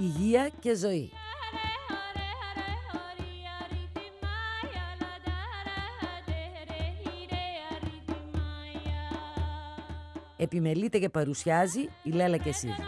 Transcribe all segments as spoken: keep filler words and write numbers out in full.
υγεία και ζωή. Επιμελείται και παρουσιάζει η Λέλα Κεσίδου.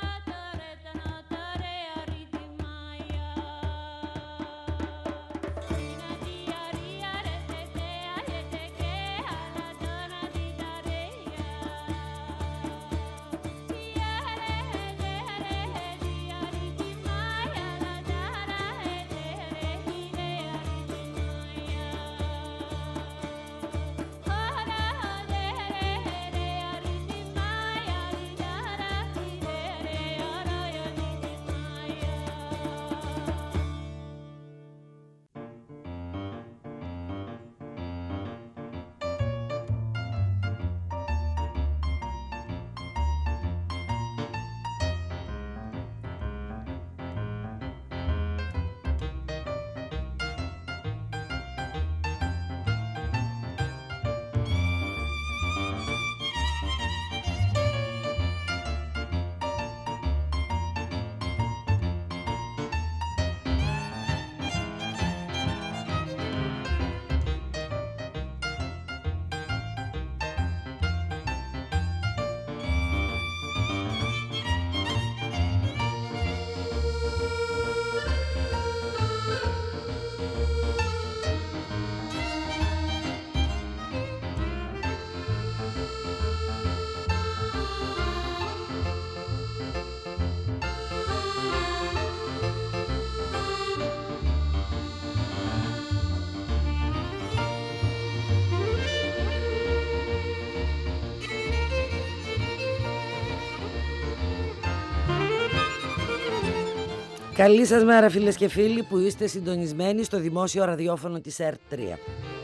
Καλή σας μέρα φίλες και φίλοι που είστε συντονισμένοι στο δημόσιο ραδιόφωνο της ΕΡΤ τρία.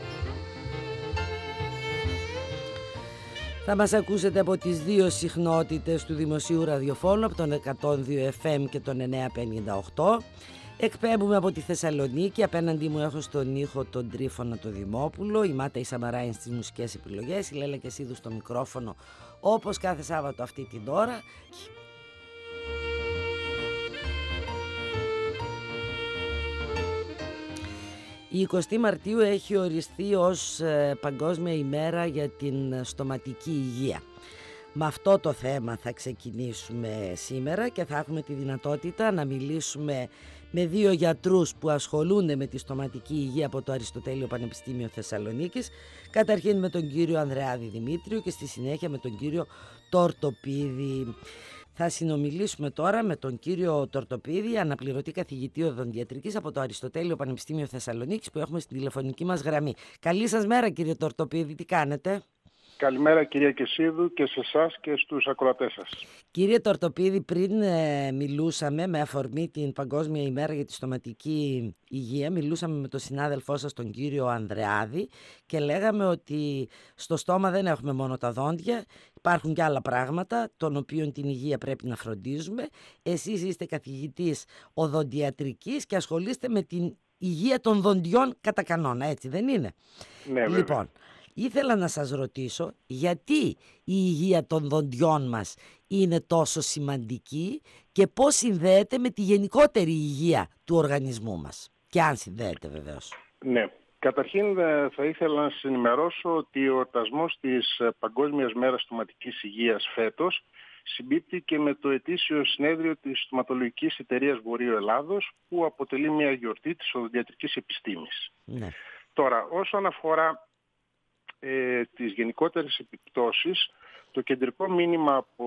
Θα μας ακούσετε από τις δύο συχνότητες του δημοσίου ραδιοφώνου, από τον εκατόν δύο εφ εμ και τον εννιακόσια πενήντα οκτώ. Εκπέμπουμε από τη Θεσσαλονίκη, απέναντί μου έχω στον ήχο τον Τρίφωνα το Δημόπουλο, η Μάτα η Σαμαράιν στις μουσικές επιλογές, η Λέλα Κεσίδου στο μικρόφωνο όπως κάθε Σάββατο αυτή την ώρα. Η εικοστή Μαρτίου έχει οριστεί ως ε, Παγκόσμια ημέρα για την στοματική υγεία. Με αυτό το θέμα θα ξεκινήσουμε σήμερα και θα έχουμε τη δυνατότητα να μιλήσουμε με δύο γιατρούς που ασχολούνται με τη στοματική υγεία από το Αριστοτέλειο Πανεπιστήμιο Θεσσαλονίκης. Καταρχήν με τον κύριο Ανδρεάδη Δημήτριο και στη συνέχεια με τον κύριο Τορτοπίδη. Θα συνομιλήσουμε τώρα με τον κύριο Τορτοπίδη, αναπληρωτή καθηγητή οδοντιατρικής από το Αριστοτέλειο Πανεπιστήμιο Θεσσαλονίκης, που έχουμε στην τηλεφωνική μας γραμμή. Καλή σας μέρα κύριε Τορτοπίδη, τι κάνετε? Καλημέρα κυρία Κεσίδου και σε εσάς και στους ακροατές σας. Κύριε Τορτοπίδη, πριν ε, μιλούσαμε με αφορμή την Παγκόσμια ημέρα για τη στοματική υγεία, μιλούσαμε με τον συνάδελφό σας τον κύριο Ανδρεάδη και λέγαμε ότι στο στόμα δεν έχουμε μόνο τα δόντια, υπάρχουν και άλλα πράγματα των οποίων την υγεία πρέπει να φροντίζουμε. Εσείς είστε καθηγητής οδοντιατρικής και ασχολείστε με την υγεία των δοντιών κατά κανόνα, έτσι δεν είναι? Ναι, βέβαια. Λοιπόν, ήθελα να σας ρωτήσω γιατί η υγεία των δοντιών μας είναι τόσο σημαντική και πώς συνδέεται με τη γενικότερη υγεία του οργανισμού μας. Και αν συνδέεται βεβαίως. Ναι. Καταρχήν θα ήθελα να σας ενημερώσω ότι ο εορτασμός της Παγκόσμιας Μέρας Στοματικής Υγείας φέτος συμπίπτει και με το ετήσιο συνέδριο της Στοματολογικής Εταιρείας Βορείου Ελλάδος, που αποτελεί μια γιορτή της οδοντιατρικής επιστήμης. Ναι. Τώρα, όσον αφορά ε, τις γενικότερες επιπτώσεις, το κεντρικό μήνυμα από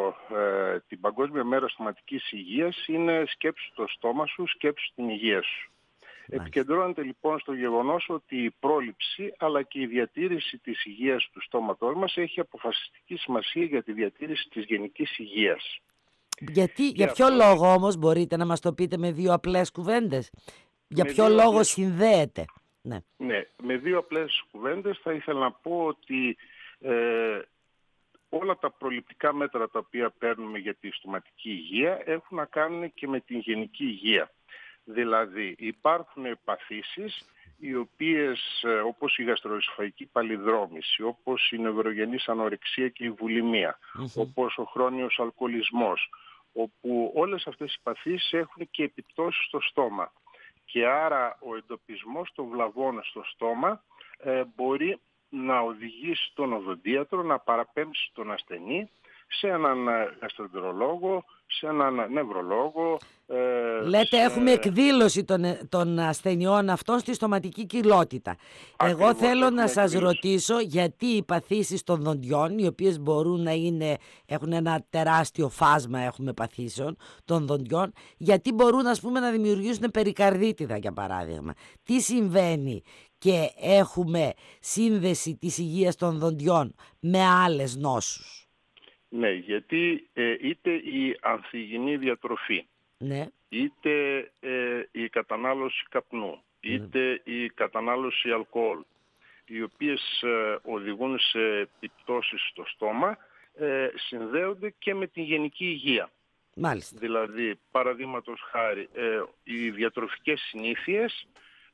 ε, την Παγκόσμια Μέρα Στοματικής Υγείας είναι σκέψου το στόμα σου, σκέψου την υγεία σου. Μάλιστα. Επικεντρώνεται λοιπόν στο γεγονός ότι η πρόληψη αλλά και η διατήρηση της υγείας του στόματός μας έχει αποφασιστική σημασία για τη διατήρηση της γενικής υγείας. Γιατί, για ποιο αυτό... λόγο όμως, μπορείτε να μας το πείτε με δύο απλές κουβέντες? Για ποιο λόγο απλές... συνδέεται? Ναι. ναι, με δύο απλές κουβέντες θα ήθελα να πω ότι ε, όλα τα προληπτικά μέτρα τα οποία παίρνουμε για τη στοματική υγεία έχουν να κάνουν και με την γενική υγεία. Δηλαδή υπάρχουν παθήσεις οι οποίες, όπως η γαστροεσοφαγική παλινδρόμηση, όπως η νευρογενής ανορεξία και η βουλημία, mm-hmm. όπως ο χρόνιος αλκοολισμός, όπου όλες αυτές οι παθήσεις έχουν και επιπτώσεις στο στόμα. Και άρα ο εντοπισμός των βλαβών στο στόμα ε, μπορεί να οδηγήσει τον οδοντίατρο να παραπέμψει τον ασθενή σε έναν γαστρεντερολόγο, σε έναν νευρολόγο. Ε, Λέτε σε... έχουμε εκδήλωση των, των ασθενειών αυτών στη στοματική κοιλότητα. Ακριβώς, εγώ θέλω να σας εκδήλωση. ρωτήσω γιατί οι παθήσεις των δοντιών, οι οποίες μπορούν να είναι, έχουν ένα τεράστιο φάσμα έχουμε παθήσεων των δοντιών, γιατί μπορούν ας πούμε να δημιουργήσουν περικαρδίτιδα για παράδειγμα. Τι συμβαίνει και έχουμε σύνδεση της υγείας των δοντιών με άλλες νόσους? Ναι, γιατί ε, είτε η ανθυγιεινή διατροφή, ναι. είτε ε, η κατανάλωση καπνού, είτε η κατανάλωση αλκοόλ, οι οποίες ε, οδηγούν σε επιπτώσεις στο στόμα, ε, συνδέονται και με την γενική υγεία. Μάλιστα. Δηλαδή, παραδείγματος χάρη, ε, οι διατροφικές συνήθειες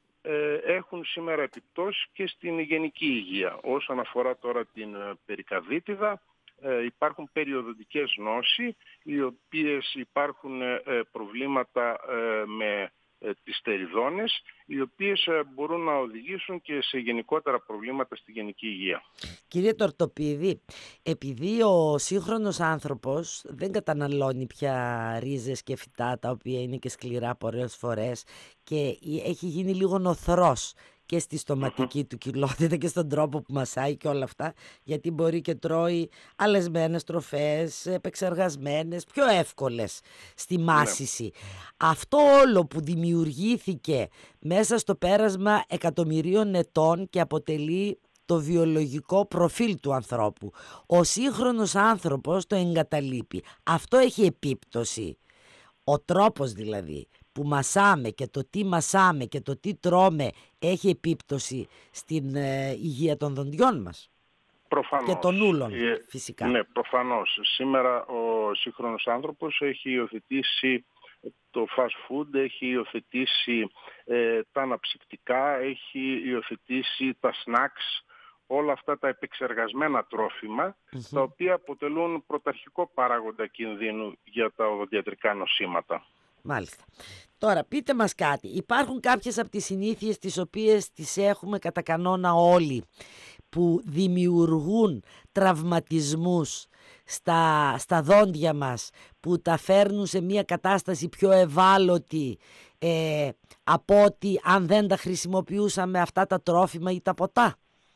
ε, έχουν σήμερα επιπτώσεις και στην γενική υγεία. Όσον αφορά τώρα την ε, περικαρδίτιδα, Ε, υπάρχουν περιοδοντικές νόσοι, οι οποίες υπάρχουν ε, προβλήματα ε, με ε, τις στεριδόνες, οι οποίες ε, μπορούν να οδηγήσουν και σε γενικότερα προβλήματα στη γενική υγεία. Κύριε Τορτοπίδη, επειδή ο σύγχρονος άνθρωπος δεν καταναλώνει πια ρίζες και φυτά, τα οποία είναι και σκληρά πολλές φορές, και έχει γίνει λίγο νοθρός και στη στοματική του κοιλότητα και στον τρόπο που μασάει και όλα αυτά, γιατί μπορεί και τρώει αλεσμένες τροφές, επεξεργασμένες, πιο εύκολες στη μάσηση. Ναι. Αυτό όλο που δημιουργήθηκε μέσα στο πέρασμα εκατομμυρίων ετών και αποτελεί το βιολογικό προφίλ του ανθρώπου, ο σύγχρονος άνθρωπος το εγκαταλείπει. Αυτό έχει επίπτωση. Ο τρόπος δηλαδή που μασάμε και το τι μασάμε και το τι τρώμε έχει επίπτωση στην ε, υγεία των δοντιών μας. Προφανώς. Και των ούλων ε, φυσικά. Ναι, προφανώς. Σήμερα ο σύγχρονος άνθρωπος έχει υιοθετήσει το fast food, έχει υιοθετήσει ε, τα αναψυκτικά, έχει υιοθετήσει τα snacks, όλα αυτά τα επεξεργασμένα τρόφιμα, mm-hmm. τα οποία αποτελούν πρωταρχικό παράγοντα κινδύνου για τα οδοντιατρικά νοσήματα. Μάλιστα. Τώρα πείτε μας κάτι. Υπάρχουν κάποιες από τις συνήθειες τις οποίες τις έχουμε κατά κανόνα όλοι, που δημιουργούν τραυματισμούς στα, στα δόντια μας, που τα φέρνουν σε μια κατάσταση πιο ευάλωτη ε, από ότι αν δεν τα χρησιμοποιούσαμε αυτά τα τρόφιμα ή τα ποτά?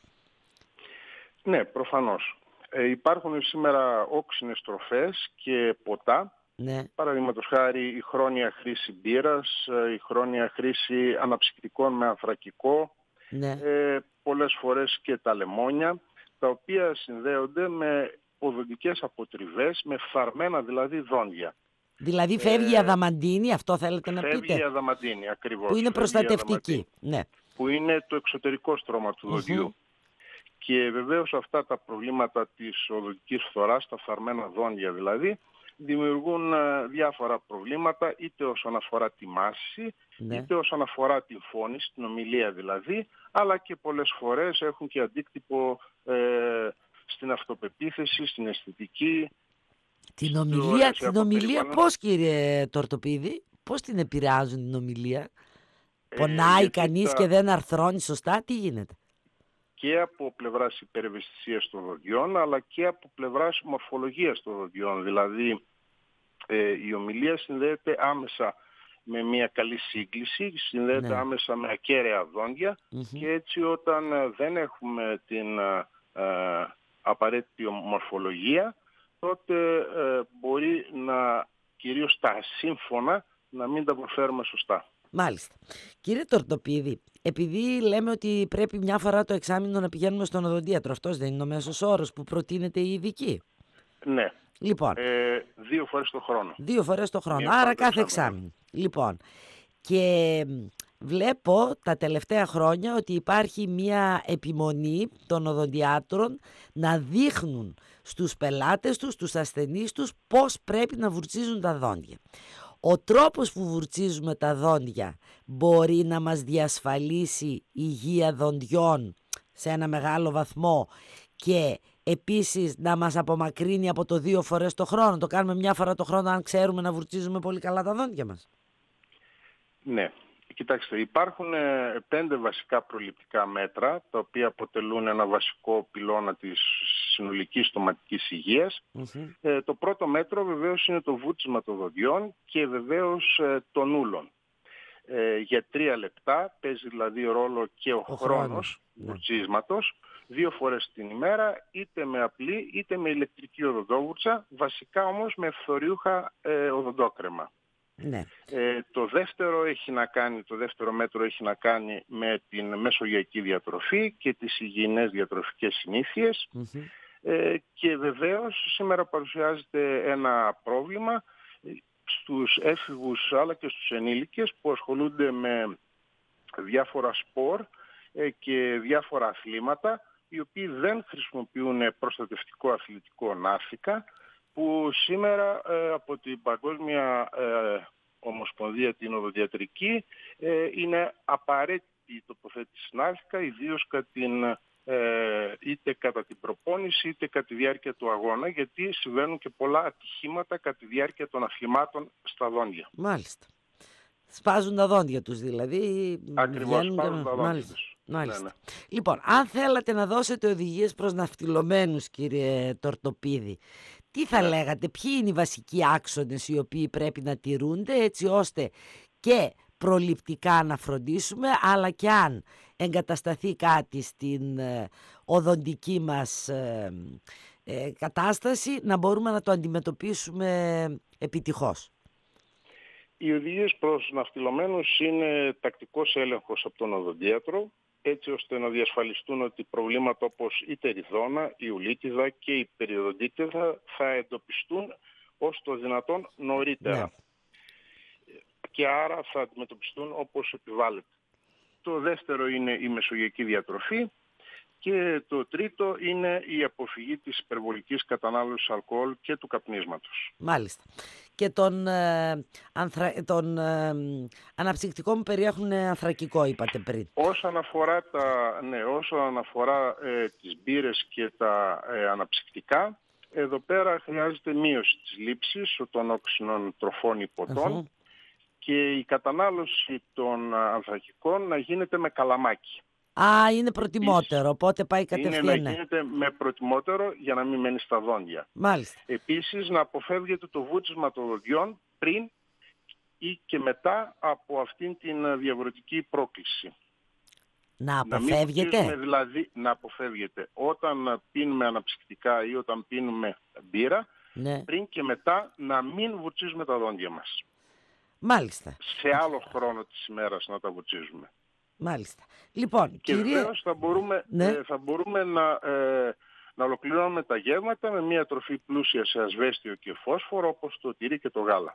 Ναι, προφανώς. Ε, υπάρχουν σήμερα όξινες τροφές και ποτά. Ναι. Παραδείγματος χάρη η χρόνια χρήση μπύρας, η χρόνια χρήση αναψυκτικών με ανθρακικό, ναι. ε, πολλές φορές και τα λεμόνια, τα οποία συνδέονται με οδοντικές αποτριβές, με φθαρμένα δηλαδή δόντια. Δηλαδή φεύγει η ε, αδαμαντίνη, αυτό θέλετε να πείτε? Φεύγει η αδαμαντίνη, ακριβώς. Που είναι προστατευτική. Ναι. Που είναι το εξωτερικό στρώμα του δοντιού. Mm-hmm. Και βεβαίως αυτά τα προβλήματα της οδοντικής φθοράς, τα φθαρμένα δόντια δηλαδή, δημιουργούν διάφορα προβλήματα, είτε όσον αφορά τη μάση, ναι. είτε όσον αφορά την φώνηση, την ομιλία δηλαδή, αλλά και πολλές φορές έχουν και αντίκτυπο ε, στην αυτοπεποίθηση, στην αισθητική. Την ομιλία, την ομιλία πώς, κύριε Τορτοπίδη, πώς την επηρεάζουν την ομιλία? Ε, Πονάει κανείς τα... και δεν αρθρώνει σωστά, τι γίνεται? Και από πλευράς υπερευαισθησίας των δοντιών, αλλά και από πλευράς μορφολογίας των δοντιών. Δηλαδή, ε, η ομιλία συνδέεται άμεσα με μια καλή σύγκληση, συνδέεται ναι. άμεσα με ακέραια δόντια mm-hmm. και έτσι όταν ε, δεν έχουμε την ε, ε, απαραίτητη μορφολογία, τότε ε, μπορεί να, κυρίως τα ασύμφωνα, να μην τα προφέρουμε σωστά. Μάλιστα. Κύριε Τορτοπίδη, επειδή λέμε ότι πρέπει μια φορά το εξάμηνο να πηγαίνουμε στον οδοντίατρο, αυτός δεν είναι ο μέσος όρος που προτείνεται η ειδική? Ναι. Λοιπόν, ε, δύο φορές το χρόνο. Δύο φορές το χρόνο, μία άρα κάθε εξάμηνο. Λοιπόν, και βλέπω τα τελευταία χρόνια ότι υπάρχει μια επιμονή των οδοντιάτρων να δείχνουν στους πελάτες τους, στους ασθενείς τους, πώς πρέπει να βουρτσίζουν τα δόντια. Ο τρόπος που βουρτσίζουμε τα δόντια μπορεί να μας διασφαλίσει υγεία δοντιών σε ένα μεγάλο βαθμό και επίσης να μας απομακρύνει από το δύο φορές το χρόνο? Το κάνουμε μια φορά το χρόνο αν ξέρουμε να βουρτσίζουμε πολύ καλά τα δόντια μας? Ναι. Κοιτάξτε, υπάρχουν ε, πέντε βασικά προληπτικά μέτρα, τα οποία αποτελούν ένα βασικό πυλώνα της συνολικής στοματικής υγείας. Mm-hmm. Ε, το πρώτο μέτρο βεβαίως είναι το βούτσισμα των δοντιών και βεβαίως ε, των ούλων. Ε, για τρία λεπτά παίζει δηλαδή ρόλο και ο, ο χρόνος, χρόνος βουρτσίσματος, ναι. δύο φορές την ημέρα, είτε με απλή είτε με ηλεκτρική οδοντόβουρτσα, βασικά όμως με φθοριούχα ε, οδοντόκρεμα. Ναι. Ε, το δεύτερο έχει να κάνει, το δεύτερο μέτρο έχει να κάνει με την μεσογειακή διατροφή και τις υγιεινές διατροφικές συνήθειες. Mm-hmm. Ε, και βεβαίως σήμερα παρουσιάζεται ένα πρόβλημα στους έφηβους αλλά και στους ενήλικες που ασχολούνται με διάφορα σπορ ε, και διάφορα αθλήματα, οι οποίοι δεν χρησιμοποιούν προστατευτικό αθλητικό ναύθηκα, που σήμερα ε, από την Παγκόσμια ε, Ομοσπονδία την Οδοντιατρική ε, είναι απαραίτητη η τοποθέτηση ναύθηκα, ιδίως κατά την, ε, είτε κατά την προπόνηση είτε κατά τη διάρκεια του αγώνα, γιατί συμβαίνουν και πολλά ατυχήματα κατά τη διάρκεια των αθλημάτων στα δόντια. Μάλιστα. Σπάζουν τα δόντια τους δηλαδή. Ακριβώς, σπάζουν και... τα δόντια Μάλιστα. τους. Μάλιστα. Ναι, ναι. Λοιπόν, αν θέλατε να δώσετε οδηγίες προς ναυτιλωμένους, κύριε Τορτοπίδη, τι θα ναι. λέγατε, ποιοι είναι οι βασικοί άξονες οι οποίοι πρέπει να τηρούνται έτσι ώστε και προληπτικά να φροντίσουμε, αλλά και αν εγκατασταθεί κάτι στην ε, οδοντική μας ε, ε, κατάσταση, να μπορούμε να το αντιμετωπίσουμε επιτυχώς? Οι οδηγίες προς ναυτιλωμένους είναι τακτικός έλεγχος από τον οδοντίατρο, έτσι ώστε να διασφαλιστούν ότι προβλήματα όπως η τεριδόνα, η ουλίτιδα και η περιοδοντίτιδα θα εντοπιστούν ως το δυνατόν νωρίτερα. Ναι. Και άρα θα αντιμετωπιστούν όπως επιβάλλεται. Το δεύτερο είναι η μεσογειακή διατροφή και το τρίτο είναι η αποφυγή της υπερβολικής κατανάλωσης αλκοόλ και του καπνίσματος. Μάλιστα. Και τον, ε, ανθρα... τον ε, αναψυκτικό μου περιέχουν ανθρακικό, είπατε πριν. Όσον αφορά, τα, ναι, όσον αφορά ε, τις μπύρες και τα ε, αναψυκτικά, εδώ πέρα χρειάζεται μείωση της λήψης των όξινων τροφών ή ποτών uh-huh. και η κατανάλωση των ανθρακικών να γίνεται με καλαμάκι. Α, είναι προτιμότερο, οπότε πάει κατευθείαν. Είναι να γίνεται με προτιμότερο για να μην μένει στα δόντια. Μάλιστα. Επίσης να αποφεύγετε το βούτσισμα των δοντιών πριν ή και μετά από αυτήν την διαβρωτική πρόκληση. Να αποφεύγετε. Να δηλαδή να αποφεύγετε όταν πίνουμε αναψυκτικά ή όταν πίνουμε μπύρα, ναι. πριν και μετά να μην βουρτσίζουμε τα δόντια μας. Μάλιστα. Σε άλλο χρόνο της ημέρας να τα βουρτσίζουμε. Μάλιστα. Λοιπόν, και κύριε... βεβαίως θα μπορούμε, ναι. ε, θα μπορούμε να, ε, να ολοκληρώνουμε τα γεύματα με μια τροφή πλούσια σε ασβέστιο και φόσφορο, όπως το τυρί και το γάλα.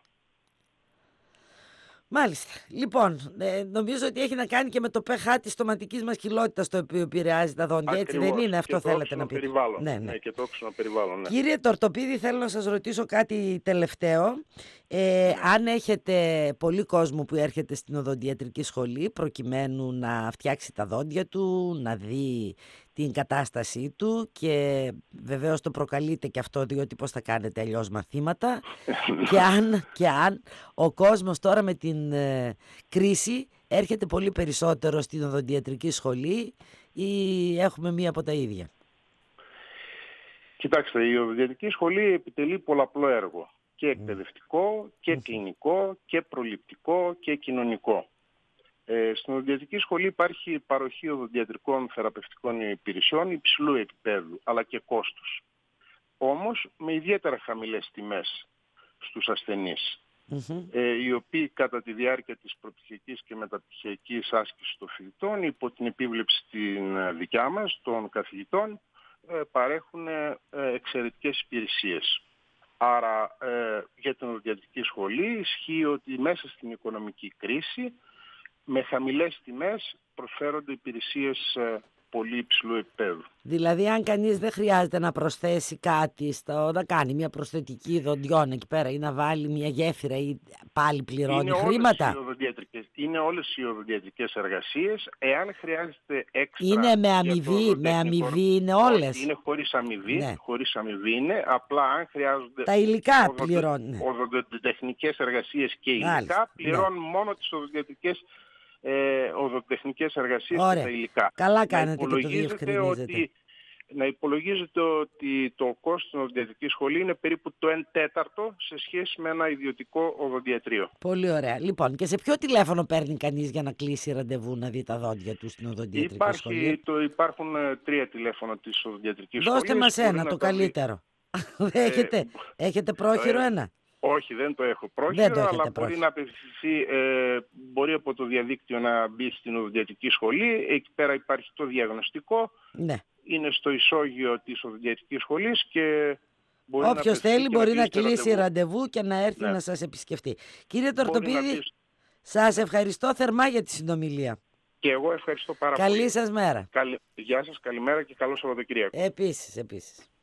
Μάλιστα. Λοιπόν, ε, νομίζω ότι έχει να κάνει και με το pH της στοματικής μας χυλότητας, το οποίο επηρεάζει τα δόντια. Ακριβώς. Έτσι δεν είναι, αυτό και θέλετε να πείτε? Ναι, ναι. ναι, και το όξινο περιβάλλον. Ναι. Κύριε Τορτοπίδη, θέλω να σας ρωτήσω κάτι τελευταίο. Ε, ναι. Αν έχετε πολύ κόσμο που έρχεται στην οδοντιατρική σχολή προκειμένου να φτιάξει τα δόντια του, να δει την κατάστασή του και βεβαίως το προκαλείτε και αυτό, διότι πώς θα κάνετε αλλιώς μαθήματα και, αν, και αν ο κόσμος τώρα με την ε, κρίση έρχεται πολύ περισσότερο στην οδοντιατρική σχολή ή έχουμε μία από τα ίδια? Κοιτάξτε, η οδοντιατρική σχολή επιτελεί πολλαπλό έργο, και εκπαιδευτικό και κλινικό και προληπτικό και κοινωνικό. Ε, στην οδοντιατρική σχολή υπάρχει παροχή οδοντιατρικών θεραπευτικών υπηρεσιών υψηλού επίπεδου, αλλά και κόστους. Όμως με ιδιαίτερα χαμηλές τιμές στους ασθενείς, mm-hmm. ε, οι οποίοι κατά τη διάρκεια της προπτυχιακής και μεταπτυχιακής άσκησης των φοιτητών, υπό την επίβλεψη την δικιά μας, των καθηγητών, ε, παρέχουν ε, εξαιρετικές υπηρεσίες. Άρα ε, για την οδοντιατρική σχολή ισχύει ότι μέσα στην οικονομική κρίση με χαμηλές τιμές προσφέρονται υπηρεσίες πολύ υψηλού επίπεδου. Δηλαδή αν κανείς δεν χρειάζεται να προσθέσει κάτι, στο, να κάνει μια προσθετική δοντιών εκεί πέρα ή να βάλει μια γέφυρα ή πάλι πληρώνει είναι χρήματα. Όλες οι οδοντιατρικές, είναι όλες οι οδοντιατρικές εργασίες. Εάν χρειάζεται έξτρα... Είναι με αμοιβή, με αμοιβή είναι όλες. Όχι, είναι χωρίς αμοιβή, ναι. χωρίς αμοιβή είναι. Απλά αν χρειάζονται... Τα υλικά πληρώνουν. Οδοντοτεχνικές εργασίες και υλικά, Μάλιστα, πληρώνουν ναι. μόνο τις οδοντιατρικές ε, οδοντοτεχνικές εργασίες Ωραία. και τα υλικά. Καλά κάνετε και το διευκρινίζετε. Ότι, να υπολογίζετε ότι το κόστος στην οδοντιατρική σχολή είναι περίπου το ένα τέταρτο σε σχέση με ένα ιδιωτικό οδοντιατρίο. Πολύ ωραία. Λοιπόν, και σε ποιο τηλέφωνο παίρνει κανείς για να κλείσει ραντεβού να δει τα δόντια του στην οδοντιατρική Υπάρχει, σχολή? Το, υπάρχουν ε, τρία τηλέφωνα της οδοντιατρικής σχολής. Δώστε μας ένα, το καλύτερο. Ε, έχετε, έχετε πρόχειρο ε, ένα? Όχι, δεν το έχω πρόχειρο, δεν το αλλά πρόχειρο. μπορεί να απευθυνθεί, ε, μπορεί από το διαδίκτυο να μπει στην οδοντιατρική σχολή. Εκεί πέρα υπάρχει το διαγνωστικό. Ναι. Είναι στο ισόγειο της οδοντιατρικής σχολής και μπορεί όποιος να θέλει μπορεί να κλείσει ραντεβού. ραντεβού και να έρθει ναι. να σας επισκεφτεί. Κύριε Τορτοπίδη, να... σας ευχαριστώ θερμά για τη συνομιλία. Και εγώ ευχαριστώ πάρα Καλή πολύ. Καλή σας μέρα. Καλη... Γεια σας, καλημέρα και καλό Σαββατοκύριακο. Επίσης, επίσης.